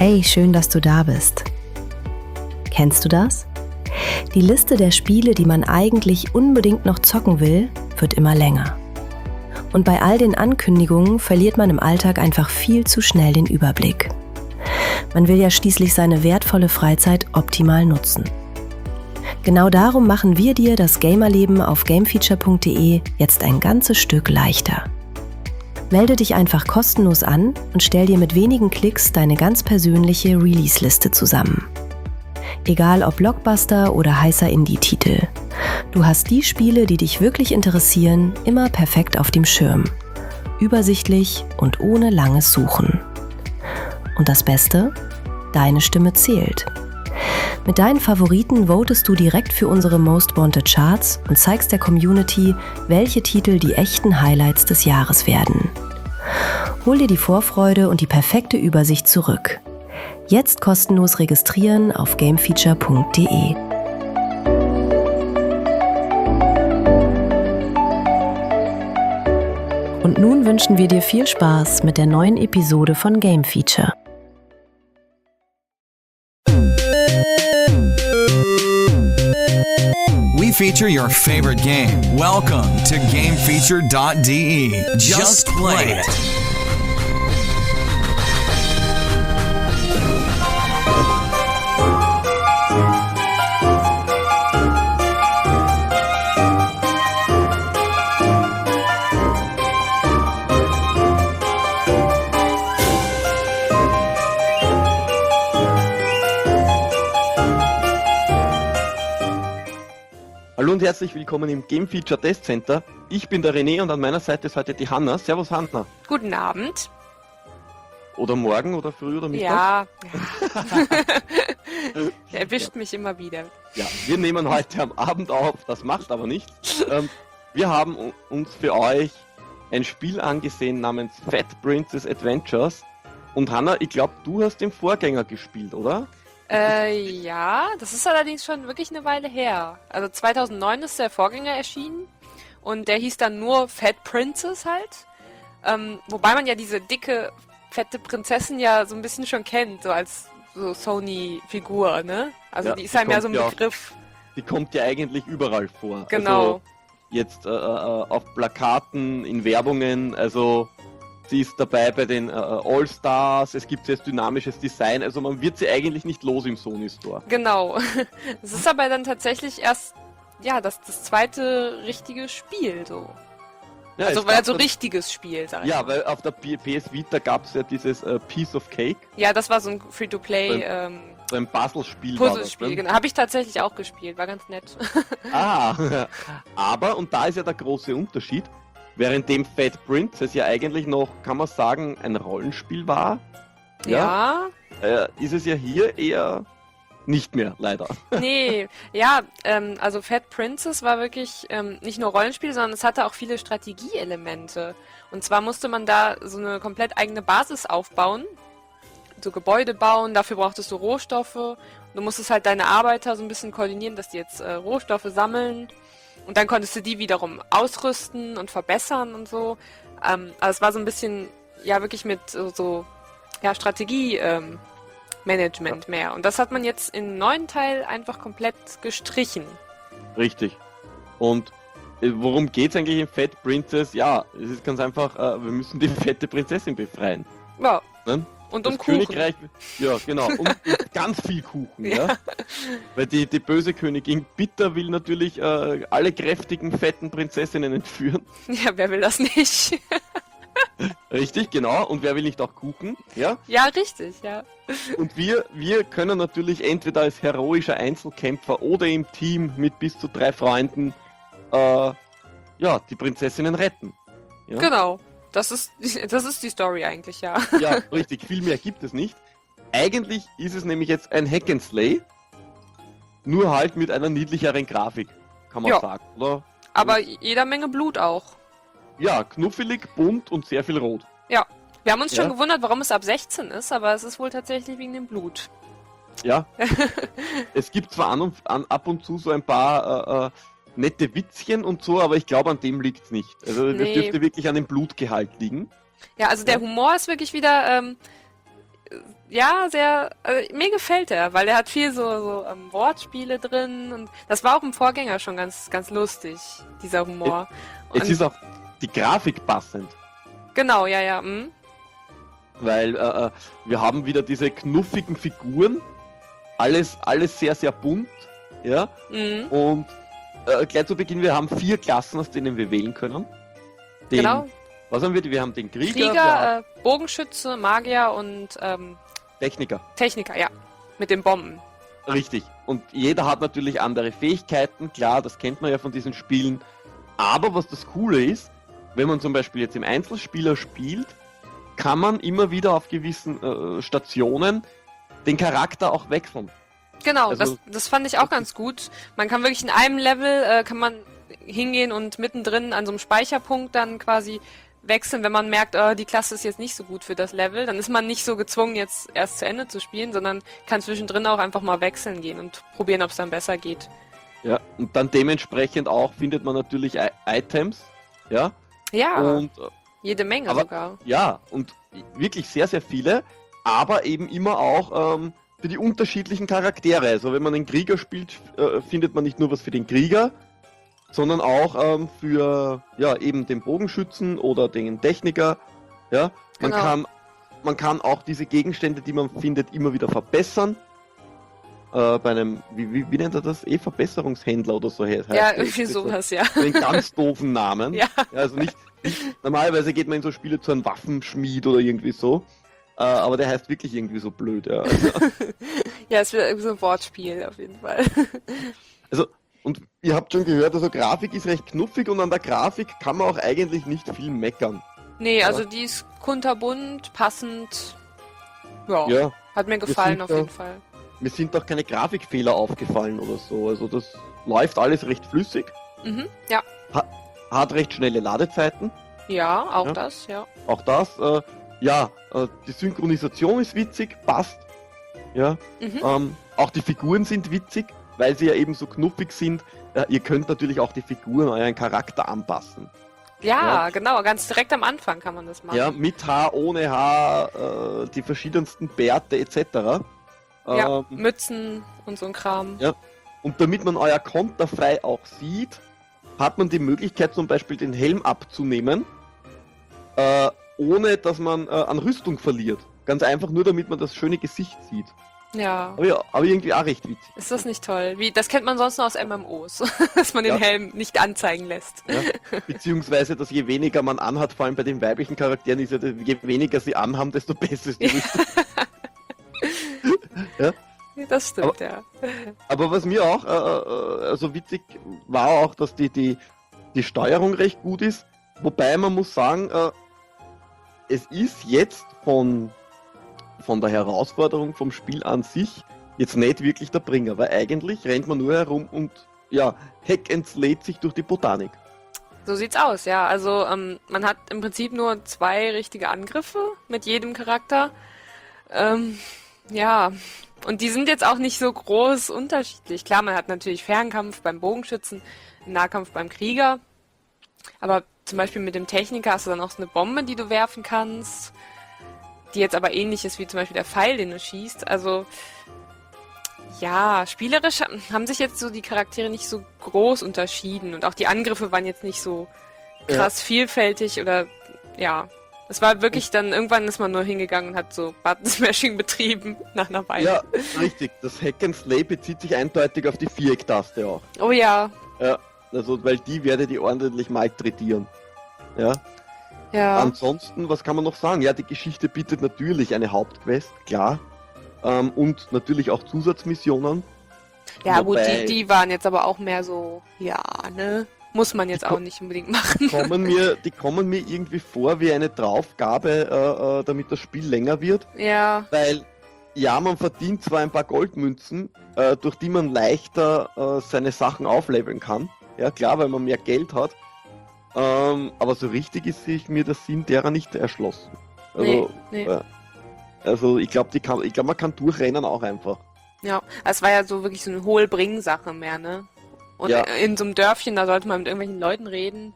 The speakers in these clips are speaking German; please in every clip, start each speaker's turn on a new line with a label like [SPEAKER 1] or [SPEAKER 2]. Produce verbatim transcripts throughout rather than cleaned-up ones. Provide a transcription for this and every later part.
[SPEAKER 1] Hey, schön, dass du da bist. Kennst du das? Die Liste der Spiele, die man eigentlich unbedingt noch zocken will, wird immer länger. Und bei all den Ankündigungen verliert man im Alltag einfach viel zu schnell den Überblick. Man will ja schließlich seine wertvolle Freizeit optimal nutzen. Genau darum machen wir dir das Gamerleben auf gamefeature punkt de jetzt ein ganzes Stück leichter. Melde dich einfach kostenlos an und stell dir mit wenigen Klicks deine ganz persönliche Release-Liste zusammen. Egal ob Blockbuster oder heißer Indie-Titel. Du hast die Spiele, die dich wirklich interessieren, immer perfekt auf dem Schirm. Übersichtlich und ohne langes Suchen. Und das Beste? Deine Stimme zählt. Mit deinen Favoriten votest du direkt für unsere Most Wanted Charts und zeigst der Community, welche Titel die echten Highlights des Jahres werden. Hol dir die Vorfreude und die perfekte Übersicht zurück. Jetzt kostenlos registrieren auf gamefeature punkt de. Und nun wünschen wir dir viel Spaß mit der neuen Episode von Game Feature.
[SPEAKER 2] We feature your favorite game. Welcome to game feature dot de. Just play it.
[SPEAKER 3] Hallo und herzlich willkommen im Game Feature Test Center. Ich bin der René und an meiner Seite ist heute die Hanna. Servus Hanna.
[SPEAKER 4] Guten Abend.
[SPEAKER 3] Oder morgen oder früh oder Mittag.
[SPEAKER 4] Ja. Der erwischt mich immer wieder.
[SPEAKER 3] Ja, wir nehmen heute am Abend auf, das macht aber nichts. Ähm, wir haben uns für euch ein Spiel angesehen namens Fat Princess Adventures. Und Hanna, ich glaube, du hast den Vorgänger gespielt, oder?
[SPEAKER 4] Äh, ja, das ist allerdings schon wirklich eine Weile her. Also zweitausendneun ist der Vorgänger erschienen und der hieß dann nur Fat Princess halt. Ähm, wobei man ja diese dicke, fette Prinzessin ja so ein bisschen schon kennt, so als so Sony-Figur, ne? Also
[SPEAKER 3] Ja,
[SPEAKER 4] die ist
[SPEAKER 3] die
[SPEAKER 4] einem ja so ein
[SPEAKER 3] kommt ja
[SPEAKER 4] Begriff.
[SPEAKER 3] Die kommt ja eigentlich überall vor.
[SPEAKER 4] Genau.
[SPEAKER 3] Also jetzt äh, äh, auf Plakaten, in Werbungen, also sie ist dabei bei den äh, All-Stars, es gibt jetzt dynamisches Design, also man wird sie eigentlich nicht los im Sony Store.
[SPEAKER 4] Genau. Es ist aber dann tatsächlich erst, ja, das, das zweite richtige Spiel, so.
[SPEAKER 3] Ja,
[SPEAKER 4] also
[SPEAKER 3] es
[SPEAKER 4] weil
[SPEAKER 3] gab
[SPEAKER 4] so
[SPEAKER 3] dann-
[SPEAKER 4] richtiges Spiel, sag ich
[SPEAKER 3] Ja,
[SPEAKER 4] mal.
[SPEAKER 3] weil auf der P S Vita gab es ja dieses äh, Piece of Cake,
[SPEAKER 4] Ja, das war so ein Free-to-Play ähm,
[SPEAKER 3] so ein Puzzlespiel war das,
[SPEAKER 4] Puzzlespiel,
[SPEAKER 3] ne?
[SPEAKER 4] genau. Habe ich tatsächlich auch gespielt, war ganz nett.
[SPEAKER 3] Ah, aber, und da ist ja der große Unterschied, während dem Fat Princess ja eigentlich noch, kann man sagen, ein Rollenspiel war,
[SPEAKER 4] Ja,
[SPEAKER 3] äh, ist es ja hier eher nicht mehr, leider.
[SPEAKER 4] nee, ja, ähm, also Fat Princess war wirklich ähm, nicht nur Rollenspiel, sondern es hatte auch viele Strategieelemente. Und zwar musste man da so eine komplett eigene Basis aufbauen, so Gebäude bauen, dafür brauchtest du Rohstoffe. Du musstest halt deine Arbeiter so ein bisschen koordinieren, dass die jetzt äh, Rohstoffe sammeln. Und dann konntest du die wiederum ausrüsten und verbessern und so. Ähm, also es war so ein bisschen, ja, wirklich mit so, so ja, Strategie, ähm, Management mehr. Und das hat man jetzt im neuen Teil einfach komplett gestrichen.
[SPEAKER 3] Richtig. Und äh, worum geht's eigentlich in Fat Princess? Ja, es ist ganz einfach, äh, wir müssen die fette Prinzessin befreien.
[SPEAKER 4] Ja.
[SPEAKER 3] Ne?
[SPEAKER 4] Und
[SPEAKER 3] Das
[SPEAKER 4] um Kuchen.
[SPEAKER 3] Königreich, ja genau, und, und ganz viel Kuchen, ja.
[SPEAKER 4] Ja.
[SPEAKER 3] Weil die, die böse Königin Bitter will natürlich äh, alle kräftigen, fetten Prinzessinnen entführen.
[SPEAKER 4] Ja, wer will das nicht?
[SPEAKER 3] Richtig, genau. Und wer will nicht auch Kuchen, ja?
[SPEAKER 4] Ja, richtig, ja.
[SPEAKER 3] Und wir, wir können natürlich entweder als heroischer Einzelkämpfer oder im Team mit bis zu drei Freunden äh, ja, die Prinzessinnen retten. Ja?
[SPEAKER 4] Genau. Das ist, das ist die Story eigentlich, ja.
[SPEAKER 3] Ja, richtig, viel mehr gibt es nicht. Eigentlich ist es nämlich jetzt ein Hack and Slay, nur halt mit einer niedlicheren Grafik, kann man
[SPEAKER 4] Ja.
[SPEAKER 3] sagen, oder?
[SPEAKER 4] Aber jeder Menge Blut auch.
[SPEAKER 3] Ja, knuffelig, bunt und sehr viel rot.
[SPEAKER 4] Ja. Wir haben uns schon
[SPEAKER 3] Ja.
[SPEAKER 4] gewundert, warum es ab sechzehn ist, aber es ist wohl tatsächlich wegen dem Blut.
[SPEAKER 3] Ja. Es gibt zwar an und, an, ab und zu so ein paar äh, äh, nette Witzchen und so, aber ich glaube, an dem liegt's nicht. Also das
[SPEAKER 4] Nee.
[SPEAKER 3] dürfte wirklich an dem Blutgehalt liegen.
[SPEAKER 4] Ja, also der
[SPEAKER 3] Ja.
[SPEAKER 4] Humor ist wirklich wieder ähm, ja, sehr, also mir gefällt er, weil er hat viel so, so ähm, Wortspiele drin und das war auch im Vorgänger schon ganz, ganz lustig, dieser Humor.
[SPEAKER 3] Es
[SPEAKER 4] Und,
[SPEAKER 3] ist auch die Grafik passend,
[SPEAKER 4] genau, ja, ja, mhm.
[SPEAKER 3] weil äh, äh, wir haben wieder diese knuffigen Figuren, alles, alles sehr, sehr bunt, ja,
[SPEAKER 4] Mhm.
[SPEAKER 3] und äh, gleich zu Beginn, wir haben vier Klassen, aus denen wir wählen können. Den,
[SPEAKER 4] Genau.
[SPEAKER 3] Was haben wir? Wir haben den Krieger, wir haben
[SPEAKER 4] Krieger, äh, Bogenschütze, Magier und ähm,
[SPEAKER 3] Techniker.
[SPEAKER 4] Techniker, ja, mit den Bomben.
[SPEAKER 3] Richtig. Und jeder hat natürlich andere Fähigkeiten, klar, das kennt man ja von diesen Spielen. Aber was das Coole ist, wenn man zum Beispiel jetzt im Einzelspieler spielt, kann man immer wieder auf gewissen äh, Stationen den Charakter auch wechseln.
[SPEAKER 4] Genau,
[SPEAKER 3] Also-
[SPEAKER 4] das, das fand ich auch ganz gut. Man kann wirklich in einem Level, äh, kann man hingehen und mittendrin an so einem Speicherpunkt dann quasi wechseln, wenn man merkt, oh, die Klasse ist jetzt nicht so gut für das Level. Dann ist man nicht so gezwungen, jetzt erst zu Ende zu spielen, sondern kann zwischendrin auch einfach mal wechseln gehen und probieren, ob es dann besser geht.
[SPEAKER 3] Ja, und dann dementsprechend auch findet man natürlich I Items, ja,
[SPEAKER 4] Ja,
[SPEAKER 3] und äh,
[SPEAKER 4] jede Menge
[SPEAKER 3] aber-
[SPEAKER 4] sogar.
[SPEAKER 3] ja, und wirklich sehr, sehr viele, aber eben immer auch ähm, für die unterschiedlichen Charaktere. Also wenn man einen Krieger spielt, äh, findet man nicht nur was für den Krieger, sondern auch ähm, für ja eben den Bogenschützen oder den Techniker. Ja, man
[SPEAKER 4] Genau.
[SPEAKER 3] kann man kann auch diese Gegenstände, die man findet, immer wieder verbessern. Äh, bei einem, wie, wie, wie nennt er das? Eh Verbesserungshändler oder so heißt
[SPEAKER 4] Ja,
[SPEAKER 3] der.
[SPEAKER 4] irgendwie
[SPEAKER 3] Das so-
[SPEAKER 4] sowas, ja.
[SPEAKER 3] Den ganz doofen Namen.
[SPEAKER 4] Ja.
[SPEAKER 3] Also nicht, nicht, normalerweise geht man in so Spiele zu einem Waffenschmied oder irgendwie so. Äh, aber der heißt wirklich irgendwie so blöd. Ja. Also,
[SPEAKER 4] Ja, es wird irgendwie so ein Wortspiel auf jeden Fall.
[SPEAKER 3] also, und ihr habt schon gehört, also Grafik ist recht knuffig und an der Grafik kann man auch eigentlich nicht viel meckern.
[SPEAKER 4] Nee, also die ist kunterbunt, passend. Ja,
[SPEAKER 3] Ja,
[SPEAKER 4] hat mir
[SPEAKER 3] wir
[SPEAKER 4] gefallen
[SPEAKER 3] sind
[SPEAKER 4] auf
[SPEAKER 3] da-
[SPEAKER 4] jeden Fall.
[SPEAKER 3] mir sind auch keine Grafikfehler aufgefallen oder so. Also das läuft alles recht flüssig,
[SPEAKER 4] Mhm. Ja,
[SPEAKER 3] hat recht schnelle Ladezeiten.
[SPEAKER 4] ja, auch
[SPEAKER 3] Ja.
[SPEAKER 4] das, ja.
[SPEAKER 3] Auch das, äh, ja, äh, die Synchronisation ist witzig, passt. Ja,
[SPEAKER 4] Mhm.
[SPEAKER 3] ähm, auch die Figuren sind witzig, weil sie ja eben so knuffig sind. Äh, ihr könnt natürlich auch die Figuren euren Charakter anpassen.
[SPEAKER 4] Ja,
[SPEAKER 3] Ja.
[SPEAKER 4] genau, ganz direkt am Anfang kann man das machen.
[SPEAKER 3] Ja, mit Haar, ohne Haar, äh, die verschiedensten Bärte et cetera.
[SPEAKER 4] Ja,
[SPEAKER 3] Ähm,
[SPEAKER 4] Mützen und so ein Kram.
[SPEAKER 3] Ja. Und damit man euer Konterfei auch sieht, hat man die Möglichkeit zum Beispiel den Helm abzunehmen, äh, ohne dass man äh, an Rüstung verliert. Ganz einfach nur, damit man das schöne Gesicht sieht.
[SPEAKER 4] Ja.
[SPEAKER 3] Aber ja, aber irgendwie auch recht witzig.
[SPEAKER 4] Ist das nicht toll? Wie, das kennt man sonst nur aus M M Os, dass man den
[SPEAKER 3] Ja.
[SPEAKER 4] Helm nicht anzeigen lässt.
[SPEAKER 3] Ja? Beziehungsweise, dass je weniger man anhat, vor allem bei den weiblichen Charakteren, ist ja, je weniger sie anhaben, desto besser ist die Rüstung.
[SPEAKER 4] Das stimmt, ja.
[SPEAKER 3] Aber was mir auch äh, äh, also witzig war auch, dass die, die, die Steuerung recht gut ist. Wobei man muss sagen, äh, es ist jetzt von, von der Herausforderung vom Spiel an sich jetzt nicht wirklich der Bringer, weil eigentlich rennt man nur herum und ja, hack and slate sich durch die Botanik.
[SPEAKER 4] So sieht's aus, ja. Also ähm, man hat im Prinzip nur zwei richtige Angriffe mit jedem Charakter. Ähm, ja, und die sind jetzt auch nicht so groß unterschiedlich. Klar, man hat natürlich Fernkampf beim Bogenschützen, Nahkampf beim Krieger. Aber zum Beispiel mit dem Techniker hast du dann auch so eine Bombe, die du werfen kannst, die jetzt aber ähnlich ist wie zum Beispiel der Pfeil, den du schießt. Also ja, spielerisch haben sich jetzt so die Charaktere nicht so groß unterschieden und auch die Angriffe waren jetzt nicht so krass vielfältig oder ja. Es war wirklich dann, irgendwann ist man nur hingegangen und hat so Button-Smashing betrieben nach einer Weile.
[SPEAKER 3] Ja, richtig. Das Hack and Slay bezieht sich eindeutig auf die Viereck-Taste auch.
[SPEAKER 4] Oh ja,
[SPEAKER 3] Ja, also weil die werde die ordentlich malträtieren. Ja.
[SPEAKER 4] ja.
[SPEAKER 3] Ansonsten, was kann man noch sagen? Ja, die Geschichte bietet natürlich eine Hauptquest, klar. Ähm, und natürlich auch Zusatzmissionen.
[SPEAKER 4] Ja gut,
[SPEAKER 3] wobei-
[SPEAKER 4] die, die waren jetzt aber auch mehr so, ja, ne? Muss man jetzt
[SPEAKER 3] Die
[SPEAKER 4] auch
[SPEAKER 3] ko-
[SPEAKER 4] nicht unbedingt machen.
[SPEAKER 3] Kommen mir, die kommen mir irgendwie vor wie eine Draufgabe, äh, äh, damit das Spiel länger wird.
[SPEAKER 4] Ja,
[SPEAKER 3] Weil, ja, man verdient zwar ein paar Goldmünzen, äh, durch die man leichter äh, seine Sachen aufleveln kann. Ja, klar, weil man mehr Geld hat. Ähm, aber so richtig ist sich mir der Sinn derer nicht erschlossen. Also,
[SPEAKER 4] nee, nee.
[SPEAKER 3] äh, also ich glaube, die kann, ich glaube, man kann durchrennen auch einfach.
[SPEAKER 4] Ja, es war ja so wirklich so eine Hohl-Bring-Sache mehr, ne? Und
[SPEAKER 3] Ja.
[SPEAKER 4] in so einem Dörfchen, da sollte man mit irgendwelchen Leuten reden.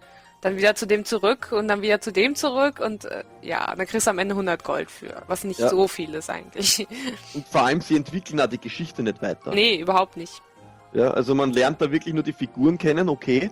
[SPEAKER 4] dann wieder zu dem zurück und dann wieder zu dem zurück und äh, ja, dann kriegst du am Ende hundert Gold für, was nicht
[SPEAKER 3] Ja.
[SPEAKER 4] so viel ist eigentlich.
[SPEAKER 3] Und vor allem, sie entwickeln auch die Geschichte nicht weiter.
[SPEAKER 4] Nee, überhaupt nicht.
[SPEAKER 3] Ja, also man lernt da wirklich nur die Figuren kennen, okay.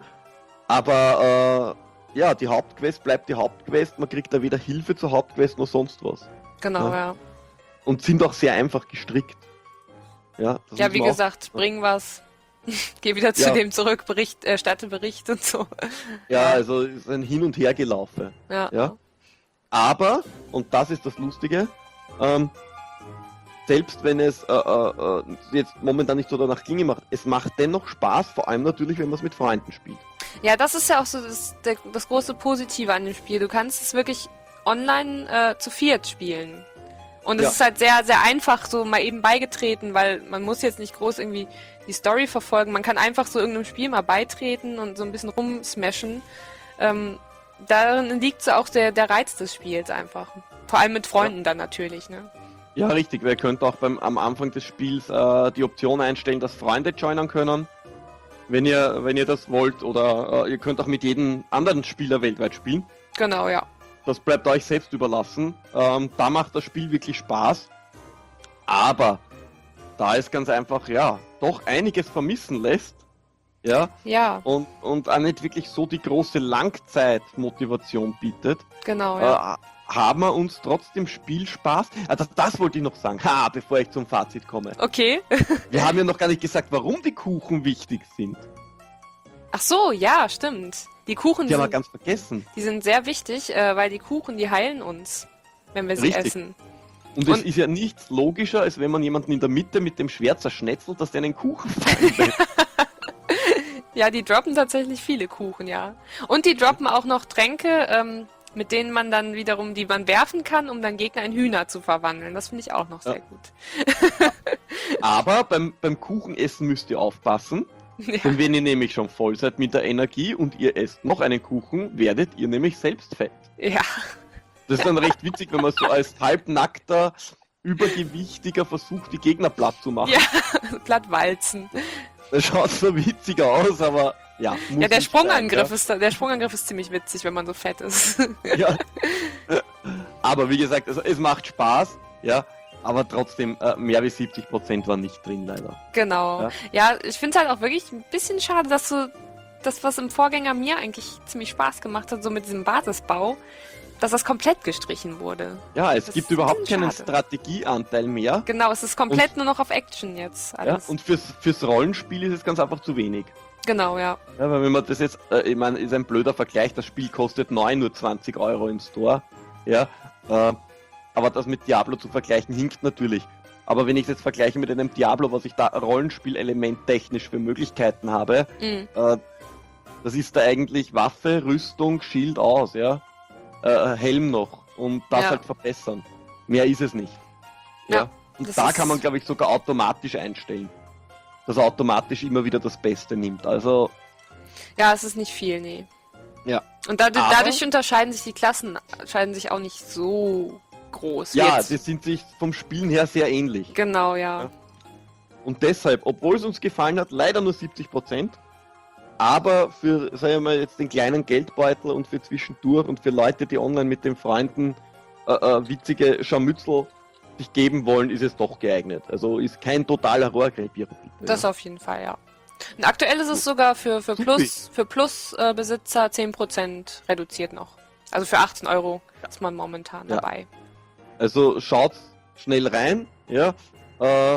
[SPEAKER 3] Aber äh, ja, die Hauptquest bleibt die Hauptquest, man kriegt da weder Hilfe zur Hauptquest noch sonst was.
[SPEAKER 4] Genau,
[SPEAKER 3] Ja.
[SPEAKER 4] ja.
[SPEAKER 3] Und sind auch sehr einfach gestrickt. Ja, das
[SPEAKER 4] Ja,
[SPEAKER 3] muss
[SPEAKER 4] wie
[SPEAKER 3] man auch-
[SPEAKER 4] gesagt, bring was. Geh wieder zu
[SPEAKER 3] Ja.
[SPEAKER 4] dem zurück, Bericht, äh, statte Bericht und so.
[SPEAKER 3] Ja, also ist ein Hin- und Hergelaufe.
[SPEAKER 4] Ja.
[SPEAKER 3] Ja. Aber, und das ist das Lustige, ähm, selbst wenn es äh, äh, äh, jetzt momentan nicht so danach ginge, macht, es macht dennoch Spaß, vor allem natürlich, wenn man es mit Freunden spielt.
[SPEAKER 4] Ja, das ist ja auch so das, der, das große Positive an dem Spiel. Du kannst es wirklich online äh, zu viert spielen. Und es
[SPEAKER 3] Ja.
[SPEAKER 4] ist halt sehr, sehr einfach so mal eben beigetreten, weil man muss jetzt nicht groß irgendwie die Story verfolgen. Man kann einfach so irgendeinem Spiel mal beitreten und so ein bisschen rumsmashen. Ähm, darin liegt so auch der, der Reiz des Spiels einfach. Vor allem mit Freunden dann natürlich, ne?
[SPEAKER 3] Ja, richtig. Wer könnte auch beim, am Anfang des Spiels äh, die Option einstellen, dass Freunde joinen können, wenn ihr, wenn ihr das wollt. Oder äh, ihr könnt auch mit jedem anderen Spieler weltweit spielen.
[SPEAKER 4] Genau, ja.
[SPEAKER 3] Das bleibt euch selbst überlassen. Ähm, da macht das Spiel wirklich Spaß. Aber da es ganz einfach, ja, doch einiges vermissen lässt, ja,
[SPEAKER 4] Ja,
[SPEAKER 3] und, und auch nicht wirklich so die große Langzeitmotivation bietet,
[SPEAKER 4] genau, ja.
[SPEAKER 3] äh, haben wir uns trotzdem Spielspaß. Also das wollte ich noch sagen, ha, bevor ich zum Fazit komme.
[SPEAKER 4] Okay.
[SPEAKER 3] Wir haben ja noch gar nicht gesagt, warum die Kuchen wichtig sind.
[SPEAKER 4] Ach so, ja, stimmt. Die Kuchen,
[SPEAKER 3] Die haben wir
[SPEAKER 4] sind,
[SPEAKER 3] ganz vergessen.
[SPEAKER 4] die sind sehr wichtig, äh, weil die Kuchen, die heilen uns, wenn wir sie
[SPEAKER 3] Richtig.
[SPEAKER 4] essen.
[SPEAKER 3] Und es
[SPEAKER 4] Und-
[SPEAKER 3] ist ja nichts logischer, als wenn man jemanden in der Mitte mit dem Schwert zerschnetzelt, dass der einen Kuchen fallen lässt.
[SPEAKER 4] Ja, die droppen tatsächlich viele Kuchen, ja. Und die droppen auch noch Tränke, ähm, mit denen man dann wiederum, die man werfen kann, um dann Gegner in Hühner zu verwandeln. Das finde ich auch noch
[SPEAKER 3] Ja.
[SPEAKER 4] sehr gut.
[SPEAKER 3] Aber beim, beim Kuchenessen müsst ihr aufpassen,
[SPEAKER 4] Ja.
[SPEAKER 3] denn wenn ihr nämlich schon voll seid mit der Energie und ihr esst noch einen Kuchen, werdet ihr nämlich selbst fett.
[SPEAKER 4] Ja,
[SPEAKER 3] Das ist dann recht witzig, wenn man so als halbnackter, übergewichtiger versucht, die Gegner platt zu machen.
[SPEAKER 4] Ja. Platt walzen.
[SPEAKER 3] Das schaut so witziger aus, aber ja. Muss
[SPEAKER 4] Ja, der
[SPEAKER 3] nicht
[SPEAKER 4] Sprungangriff
[SPEAKER 3] sein,
[SPEAKER 4] ist da, der Sprungangriff ist ziemlich witzig, wenn man so fett ist.
[SPEAKER 3] ja. ja. Aber wie gesagt, also es macht Spaß, ja. Aber trotzdem, äh, mehr wie siebzig Prozent waren nicht drin, leider.
[SPEAKER 4] Genau.
[SPEAKER 3] Ja.
[SPEAKER 4] Ja, ich finde es halt auch wirklich ein bisschen schade, dass so das, was im Vorgänger mir eigentlich ziemlich Spaß gemacht hat, so mit diesem Basisbau, dass das komplett gestrichen wurde.
[SPEAKER 3] Ja, es
[SPEAKER 4] Das
[SPEAKER 3] gibt
[SPEAKER 4] ist
[SPEAKER 3] überhaupt
[SPEAKER 4] ein bisschen
[SPEAKER 3] keinen
[SPEAKER 4] schade.
[SPEAKER 3] Strategieanteil mehr.
[SPEAKER 4] Genau, es ist komplett nur noch auf Action jetzt
[SPEAKER 3] Ja,
[SPEAKER 4] alles.
[SPEAKER 3] und fürs, fürs Rollenspiel ist es ganz einfach zu wenig.
[SPEAKER 4] Genau, ja.
[SPEAKER 3] Ja, weil wenn man das jetzt, äh, ich meine, ist ein blöder Vergleich, das Spiel kostet neu nur zwanzig Euro im Store. Ja, äh, aber das mit Diablo zu vergleichen hinkt natürlich. Aber wenn ich es jetzt vergleiche mit einem Diablo, was ich da Rollenspielelement technisch für Möglichkeiten habe,
[SPEAKER 4] Mhm.
[SPEAKER 3] äh, das ist da eigentlich Waffe, Rüstung, Schild aus, ja. Äh, Helm noch und das
[SPEAKER 4] Ja.
[SPEAKER 3] halt verbessern. Mehr ist es nicht. Ja.
[SPEAKER 4] Ja,
[SPEAKER 3] Und
[SPEAKER 4] das
[SPEAKER 3] da
[SPEAKER 4] ist-
[SPEAKER 3] kann man, glaube ich, sogar automatisch einstellen. Dass er automatisch immer wieder das Beste nimmt. Also,
[SPEAKER 4] Ja, es ist nicht viel, nee.
[SPEAKER 3] ja.
[SPEAKER 4] Und dadurch,
[SPEAKER 3] Aber-
[SPEAKER 4] dadurch unterscheiden sich die Klassen, scheiden sich auch nicht so groß. wie
[SPEAKER 3] Ja,
[SPEAKER 4] jetzt.
[SPEAKER 3] die sind sich vom Spielen her sehr ähnlich.
[SPEAKER 4] Genau, ja.
[SPEAKER 3] Ja. Und deshalb, obwohl es uns gefallen hat, leider nur siebzig Prozent. Aber für, sagen wir mal, jetzt den kleinen Geldbeutel und für zwischendurch und für Leute, die online mit den Freunden äh, äh, witzige Scharmützel sich geben wollen, ist es doch geeignet. Also ist kein totaler Rohrkrepierer.
[SPEAKER 4] Das auf jeden Fall, ja. Und aktuell ist es sogar für, für
[SPEAKER 3] Super.
[SPEAKER 4] Plus, für Plus-Besitzer zehn Prozent reduziert noch. Also für achtzehn Euro ist man momentan
[SPEAKER 3] Ja.
[SPEAKER 4] dabei.
[SPEAKER 3] Also schaut schnell rein, ja. Äh,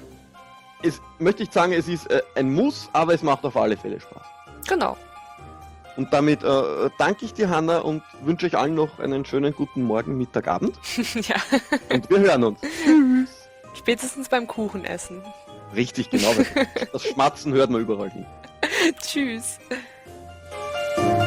[SPEAKER 3] es möchte ich sagen, es ist äh, ein Muss, aber es macht auf alle Fälle Spaß.
[SPEAKER 4] Genau.
[SPEAKER 3] Und damit äh, danke ich dir, Hanna, und wünsche euch allen noch einen schönen guten Morgen, Mittag, Abend.
[SPEAKER 4] Ja.
[SPEAKER 3] Und wir hören uns.
[SPEAKER 4] Spätestens beim Kuchenessen.
[SPEAKER 3] Richtig, genau. weil Das Schmatzen hört man überall hin.
[SPEAKER 4] Tschüss.